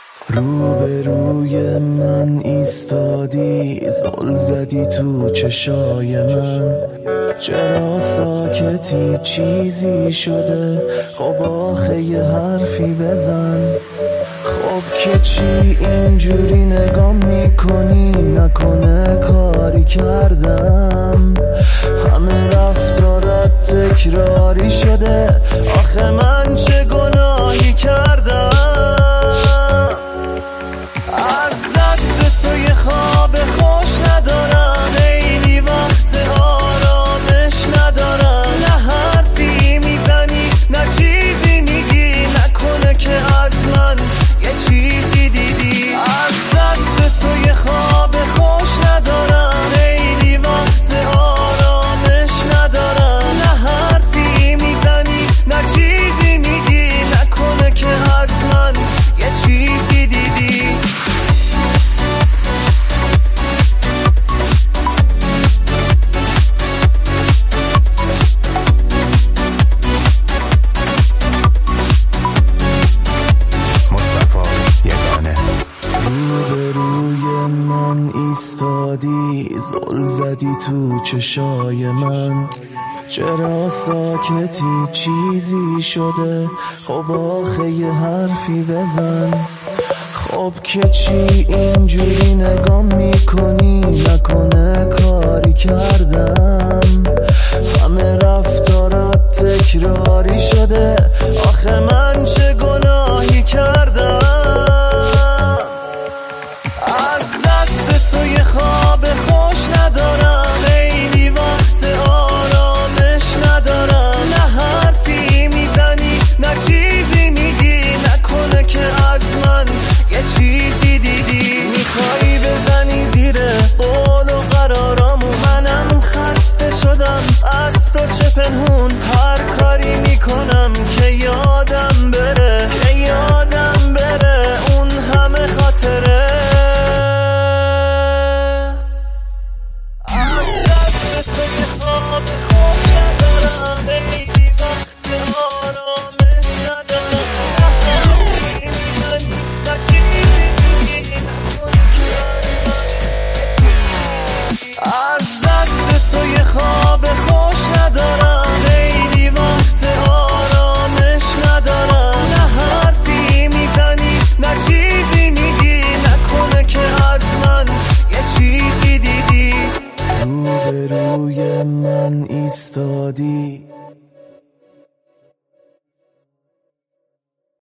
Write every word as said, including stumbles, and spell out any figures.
روبروی من ایستادی، زل زدی تو چشای من. چرا ساکتی؟ چیزی شده؟ خب آخه یه حرفی بزن. خب که چی اینجوری نگام میکنی؟ نکنه کاری کردم؟ همه رفتارات تکراری شده، آخه من چه گناهی کردم؟ از دست تو یه خواب خوش ندارم، خیلی وقت آرامش ندارم. نه حرفی میزنی نه چیزی میگی، نکنه که از من یه چیزی دیدی. از دست تو یه خواب خوش ندارم، خیلی وقت آرامش ندارم. نه حرفی میزنی نه چیزی میگی، نکنه که از من یه چیزی دیدی. روبروی من ایستادی، زل زدی تو چشای من. چرا ساکتی؟ چیزی شده؟ خب آخه یه حرفی بزن. خب که چی اینجوری نگام میکنی؟ نکنه کاری کردم؟ همه رفتارات تکراری شده، آخه من چه گناهی کردم؟ از دست تو یه خواب خوش ندارم، خیلی وقت آرامش ندارم. نه حرفی میزنی نه چیزی میگی، نکنه که از من یه چیزی دیدی. میخوایی بزنی زیر قول و قرارامو، منم خسته شدم از تو چه پنهون. هر کاری میکنم که یا